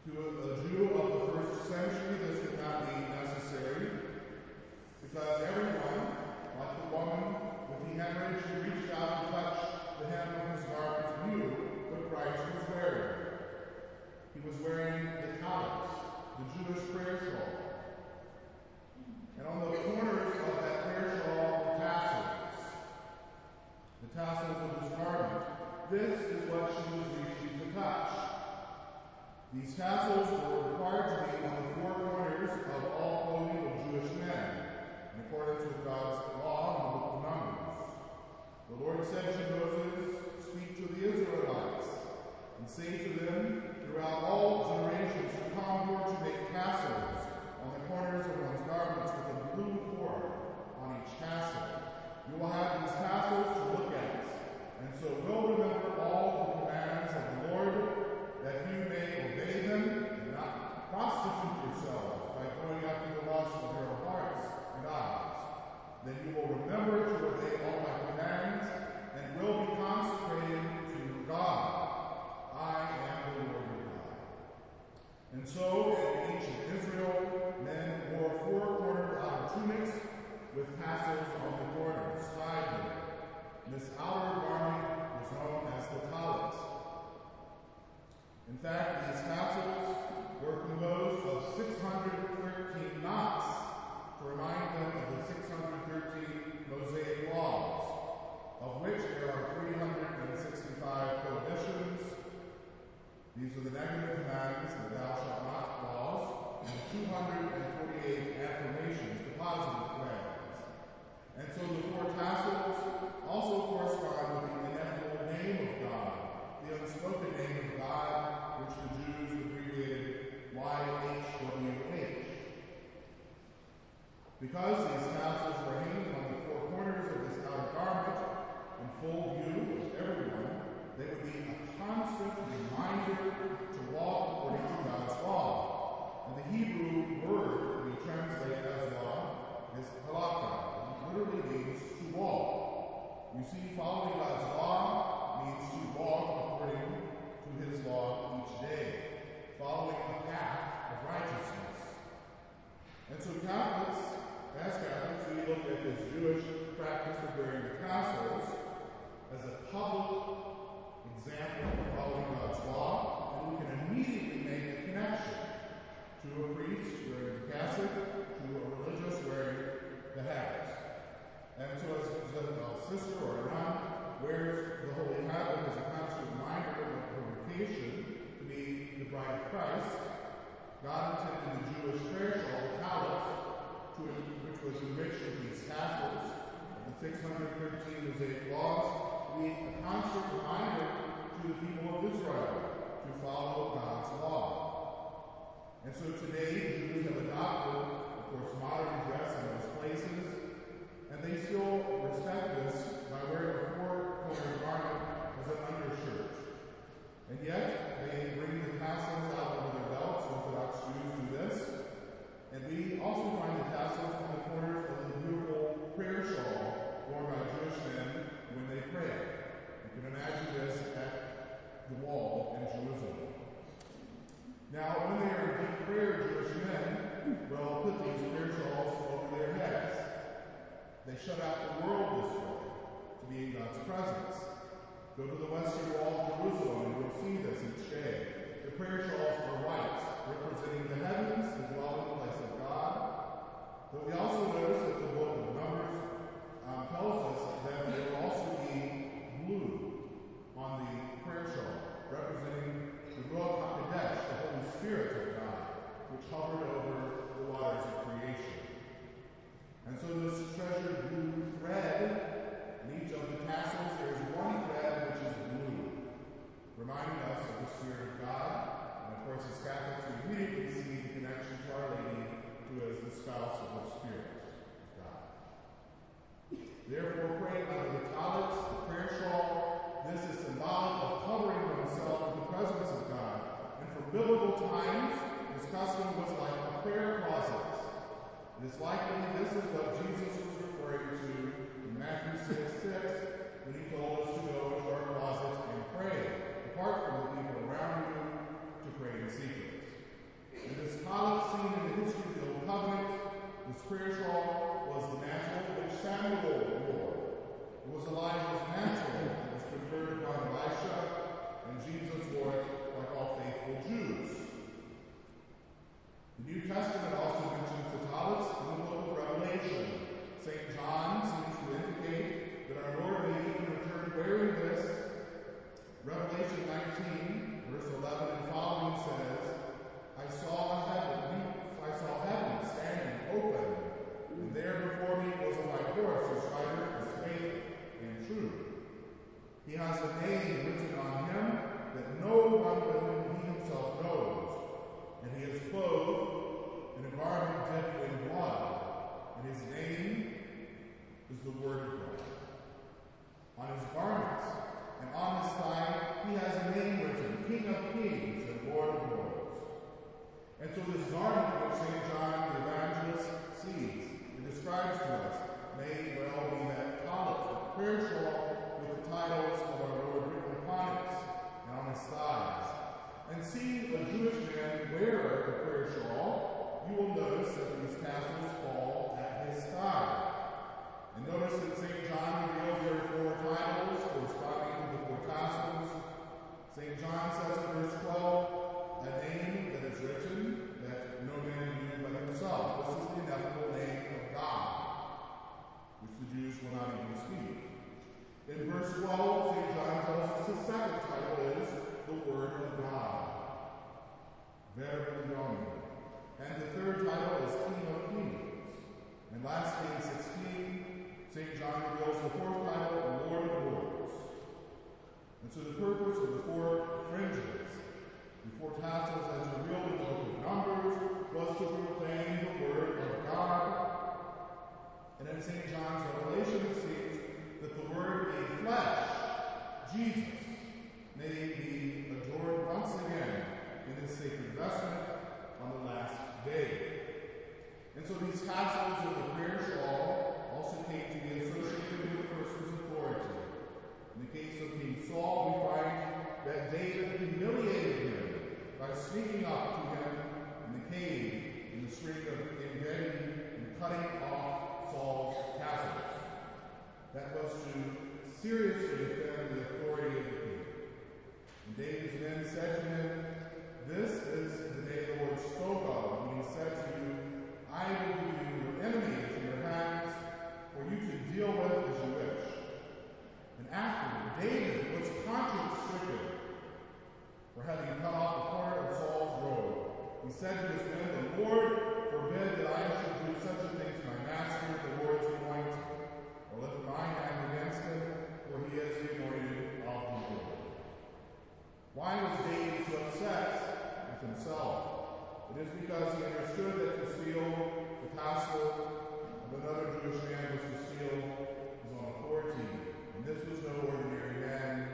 To a Jew of the first century, this would not be necessary, because everyone, like the woman with the hemorrhage who reached out to touch the hem of his garment, knew what Christ was wearing. He was wearing the talent, the Jewish prayer shawl. And on the corners of that prayer shawl, the tassels of his garment. This is what she was reaching to touch. These tassels were required to be on the four corners of all clothing of Jewish men, in accordance with God's law and the book of Numbers. The Lord said to Moses, "Speak to the Israelites, and say to them, throughout all generations to come, you are to make tassels on the corners of one's garments with a blue cord on each tassel. You will have these tassels to look at, and so will remember all the commands of the Lord, that you may obey them and not prostitute yourselves by going after the lust of your hearts and eyes. Then you will remember to obey all my commands and will be consecrated to God. I am the Lord your God." And so, in ancient Israel, men wore four-cornered outer tunics with tassels on the corners, tied them. This outer garment was known as the talit. In fact, these tassels were composed of 613 knots to remind them of the 613 Mosaic laws, of which there are 365 prohibitions. These are the negative commands, the thou shalt not laws, and 248 affirmations, the positive commands. And so the four tassels also correspond with the ineffable name of God, the unspoken name of God, which the Jews abbreviated YHWH. Because these tassels were hanging on the four corners of this outer garment, in full view of everyone, they would be a constant reminder to walk according to God's law. And the Hebrew word we translate as law is halakha. It literally means to walk. You see, following God's law means to walk according to his law each day, following a path of righteousness. And so as Catholics, we look at this Jewish practice of wearing the tassels as a public example of following God's law, and we can immediately make a connection to a priest wearing the cassock, to a religious wearing the hat. And so as a sister or a nun wears the holy habit as a constant reminder of her vocation to be the bride of Christ, God intended the Jewish prayer shawl, the talit, which was enriched with these tassels of the 613 Mosaic laws, to be a constant reminder to the people of Israel to follow God's law. And so today, Jews have adopted, of course, modern dress in most places, and they still respect this by wearing a four-cornered garment as an undershirt. And yet, they bring the tassels out over their belts. Orthodox Jews do this. And we also find the tassels on the corners of the beautiful prayer shawl worn by Jewish men when they pray. You can imagine this at the wall in Jerusalem. Now, when they are in deep prayer, Jewish men will put these prayer shawls over their heads. They shut out the world this way to be in God's presence. Go to the western wall of Jerusalem and you'll see this each day. The prayer shawls are white, representing the heavens, the dwelling place of God. But we also notice that the book of Numbers tells us that there will also be blue on the prayer shawl, representing the Ruach HaKodesh, the Holy Spirit of God, which hovered over the waters of creation. And so this treasured blue thread, in each of the tassels, there is one thread which is blue, reminding us of the Spirit of God. And of course, as Catholics, we immediately see the connection to Our Lady, who is the spouse of the Spirit of God. Therefore, praying under the talit, the prayer shawl, this is symbolic of covering oneself in the presence of God. And for biblical times, this custom was like a prayer closet. It is likely this is what Jesus was referring to in Matthew 6:6 when he told us to go into our closet and pray, apart from the people around you, to pray in secret. so this garment which St. John the Evangelist sees, it describes to us, may well be that collar, the prayer shawl with the titles of our Lord written upon it and on his thighs. And seeing a Jewish man wear the prayer shawl, you will notice that these tassels fall at his thigh. And notice that St. John reveals there are 4 titles corresponding to the 4 tassels. St. John says in verse 12, a name that is written that no man knew but himself. This is the ineffable name of God, which the Jews will not even speak. In verse 12, St. John tells us his second title is the Word of God, Verbo Domini. And the third title is King of Kings. And lastly, in 16, St. John reveals the 4th title, Lord of Lords. And so the purpose of the 4 fringes, the 4 tassels as revealed in the book of Numbers, was to proclaim the Word of God. And in St. John's Revelation, it seems that the Word made flesh, Jesus, may be adored once again in his sacred vestment on the last day. And so these tassels of the prayer shawl also came to be associated with the person's authority. In the case of King Saul, we find that David humiliated him by sneaking up to him in the cave in the street of En-Gedi and cutting off Saul's tassels. That was to seriously offend the authority of the king. And David's men said to him, "This is the day the Lord spoke of, when he said to you, I will give you your enemy into your hands, for you to deal with as you wish." And after David was conscience-stricken for having cut off the corner of Saul's robe, he said to his men, "The Lord forbid that I should do such a thing to my master, the Lord's anointed, or lift my hand against him, for he is the anointed of the Lord." Why was David so upset with himself? It is because he understood that to steal the tassel of another Jewish man was to steal his own authority. And this was no ordinary man.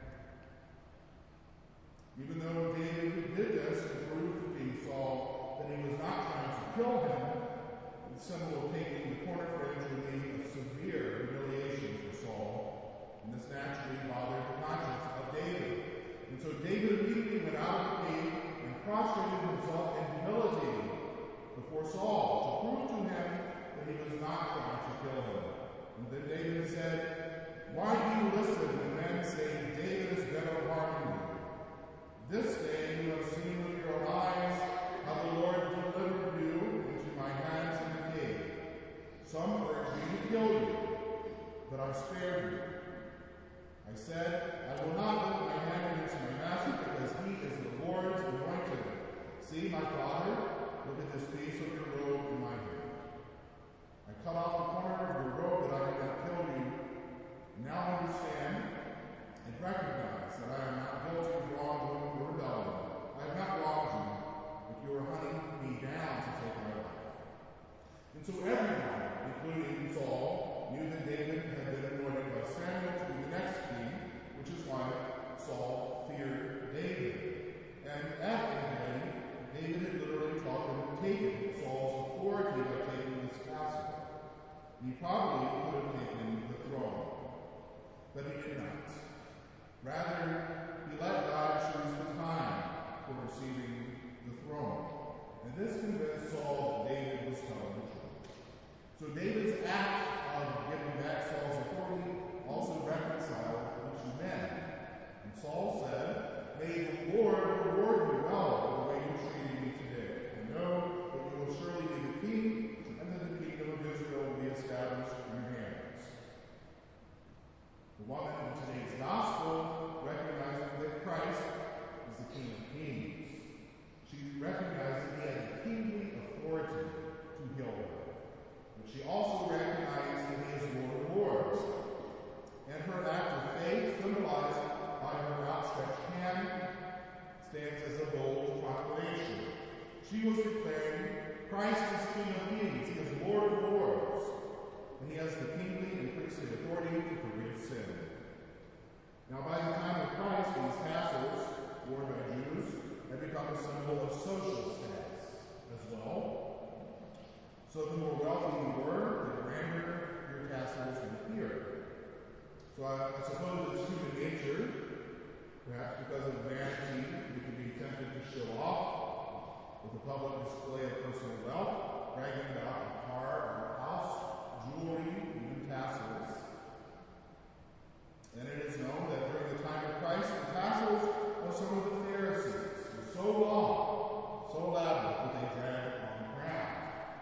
Even though David did this to prove to King Saul that he was not trying to kill him, the symbol of taking the corner fringe would be a severe humiliation for Saul. And this naturally bothered the conscience of David. And so David immediately went out of the cave and prostrated himself in humility before Saul to prove to him that he was not trying to kill him. And then David said, "Why do you listen when men say David is bent on harming you? This day you have seen with your eyes how the Lord delivered you into my hands in the cave. Some urged me to kill you, but I spared you. I said, I will not lift my hand against my master, because he is the Lord's anointed. See, my father, look at this piece of your robe in my hand. I cut off the corner of your robe that I had not killed you. Now understand and recognize that I am not guilty of wrongdoing or rebellion. I have not wronged you, but you are hunting me down to take my life." And so everyone, including Saul, knew that David had been anointed by Samuel to be the next king, which is why Saul feared David. And at En-Gedi, David had literally taught them to take Saul's authority by taking this castle. He probably could have taken the throne, but he did not. Rather, he let God choose the time for receiving the throne. And this convinced Saul that David was telling the truth. So David's act of giving back Saul's authority also reconciled the two men. And Saul said, "May the Lord reward you well for the way you treated me today. I know that you will surely be the king, and that the kingdom of Israel will be established in your hands." The woman in today's gospel recognizes that Christ is the King of Kings. She recognized that he had the kingly authority to heal her. But she also recognized that he is Lord of Lords. And her act of faith, symbolized by her outstretched hand, stands as a bold proclamation. She was declaring, Christ is King of Kings, he is Lord of Lords, and he has the kingly and priestly authority to forgive sin. Now, by the time of Christ, these tassels, worn by Jews, had become a symbol of social status. So the more wealthy you were, the grander your tassels would appear. So I suppose it's human nature, perhaps because of vanity, we can be tempted to show off with a public display of personal wealth, bragging about a car or a house, jewelry, even tassels. And it is known that during the time of Christ, the tassels of some of the Pharisees were so long, so elaborate, that they dragged on the ground.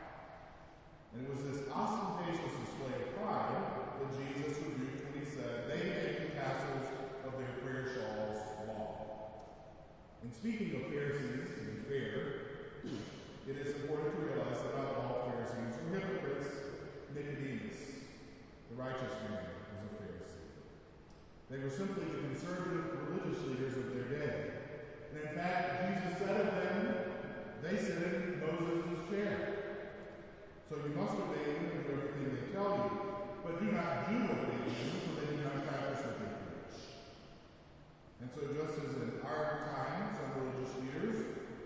And it was this ostentatious display of pride that Jesus rebuked when he said, "They make the tassels of their prayer shawls long." And speaking of Pharisees, to be fair, it is important to realize that not all Pharisees were hypocrites. Nicodemus, the righteous man, was a Pharisee. They were simply the conservative religious leaders of their day. And in fact, Jesus said of them, they sit in Moses' chair. So you must obey them and do everything they tell you, but do not do what they do, so they do not practice what they preach. And so just as in our time, some religious leaders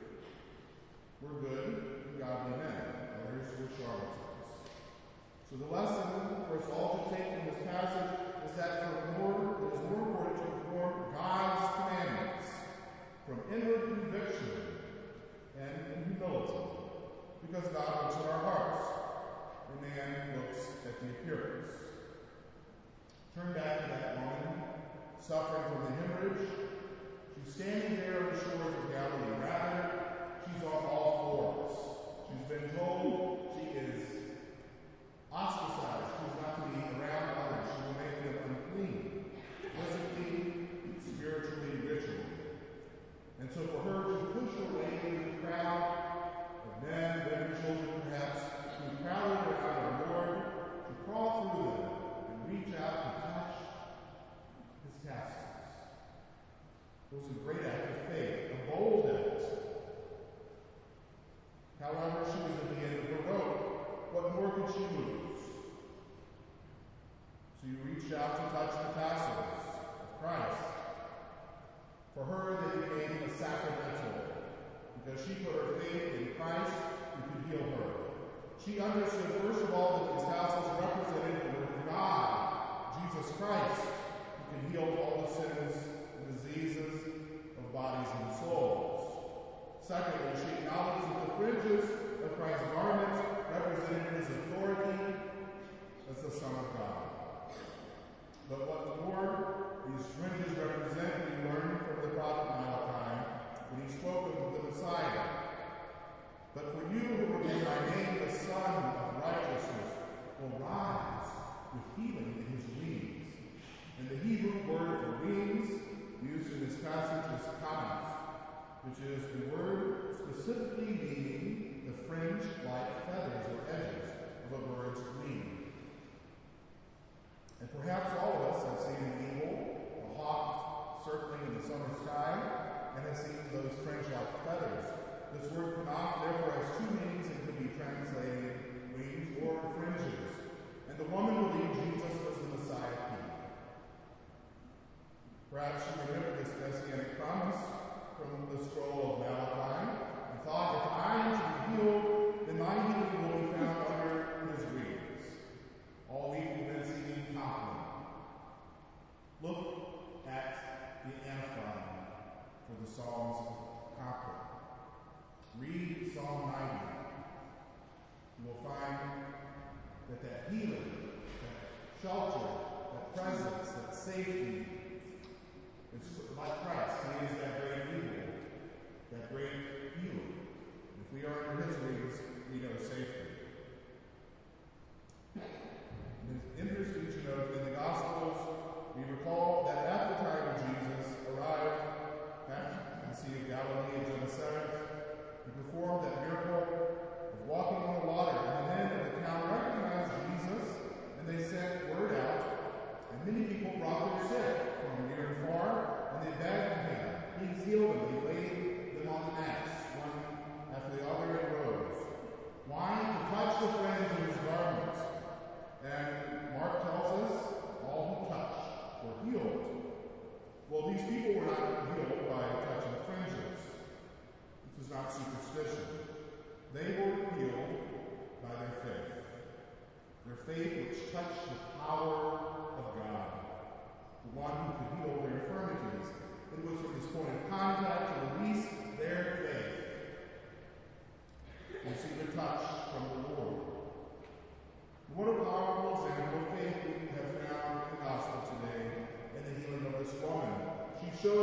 were good and godly men, others were charlatans. So the lesson for us all to take from this passage is that it is more important to perform God's commandments from inward conviction and in humility, because God looks at our hearts, and man looks at the appearance. Turn back to that woman suffering from the hemorrhage. She's standing there on the shores of Galilee. Rather, she's on all fours. She's been told she is ostracized. She's not to be around others. She will make them unclean, physically, spiritually, ritually. And so for her to push her way through the crowd of men, women, children, perhaps, who crowded around our Lord, to crawl through them and reach out and touch his tassels. It was a great act of faith, a bold act. However, she was at the end of her rope. What more could she lose? So you reach out to touch the tassels of Christ. For her, they became a sacramental, because she put her faith in Christ who could heal her. She understood, first of all, that these tassels represented the Word of God, Jesus Christ, who can heal all the sins and diseases of bodies and souls. Secondly, she acknowledged that the fringes of Christ's garment represented his authority as the Son of God. But what's more, these fringes represent, we learn from the prophet Malachi when he spoke of the Messiah. But for you who will be by name the Son of Righteousness will rise with healing in his wings. And the Hebrew word for wings used in this passage is kanaf, which is the word specifically meaning the fringe-like feathers or edges of a bird's wing. And perhaps all of us have seen an eagle, a hawk circling in the summer sky, and have seen those fringe-like feathers. This word kanaf therefore has two meanings and can be translated wings or fringes. And the woman believed Jesus was the Messiah King. Perhaps she remembered this messianic promise from the scroll of Malachi and thought, if I am to be healed, then my healing will be found under his wings. All week we've been singing Kaplan. Look at the antiphon for the Psalms of Kaplan. Read Psalm 90. You will find that healing, that shelter, that presence, that safety, it's like Christ. He is that great eagle.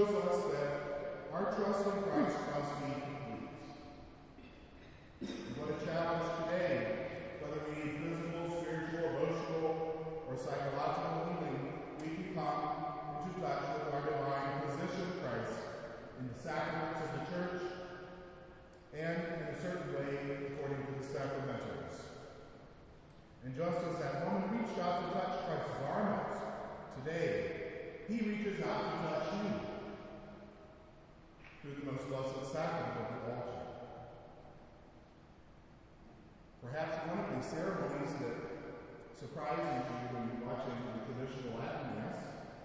shows us that our trust in Christ must be complete. And what a challenge today, whether we need physical, spiritual, emotional, or psychological healing, we can come into touch with our divine physician Christ in the sacraments of the church and in a certain way according to the sacramentals. And just as that woman reached out to touch Christ's garments, today he reaches out to touch you through the most blessed sacrament of the altar. Perhaps one of these ceremonies that surprises you when you're watching the traditional Latin Mass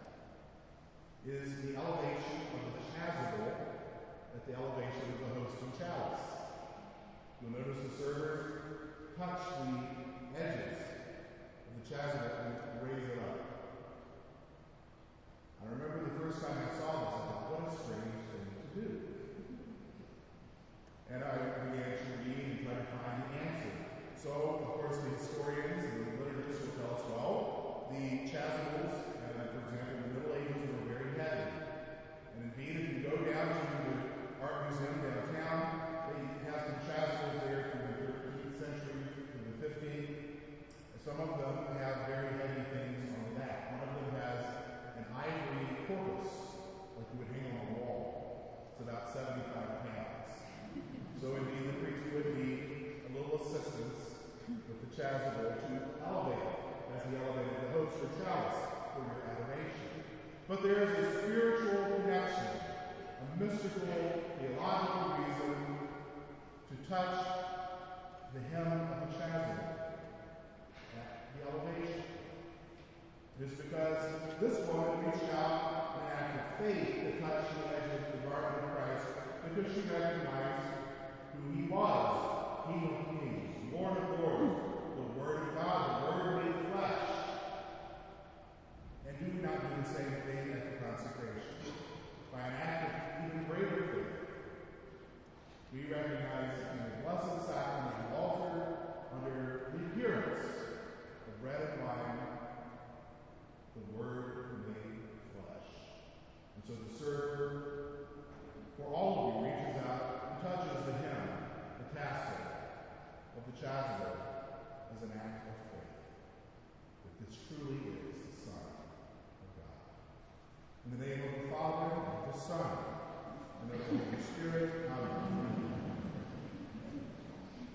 is the elevation of the chasuble at the elevation of the host and chalice. You'll notice the servers touch the edges of the chasuble and raise it up. I remember the first time I saw this, I thought, what a strange thing to do. And I began to read and try to find the answer. So, of course, the historians and the liturgists will tell us, well, the chasubles, for example, in the Middle Ages were very heavy. And indeed, if you go down to the Art Museum downtown, they have some chasubles there from the 13th century to the 15th. Some of them have very heavy things on the back. One of them has an ivory corpus, like you would hang on the wall. It's about 75 pounds. So indeed, the priest would need a little assistance with the chasuble to elevate it, as he elevated the host or chalice for your adoration. But there is a spiritual connection, a mystical, theological reason to touch the hem of the chasuble at the elevation. It is because this woman reached out in an act of faith to touch the edge of the garment of Christ because she recognized who he was, King of Kings, Lord of Lords, the Word of God, the Word made flesh. And do we not do the same thing at the consecration? By an act of even greater faith, we recognize in the blessed sacrament of the altar, under the appearance of bread and wine, the Word made flesh. And so the server, for all of you, reaches out and touches the hem, the tassel of the chasuble as an act of faith, that this truly is the Son of God. In the name of the Father, and of the Son, and of the Holy Spirit,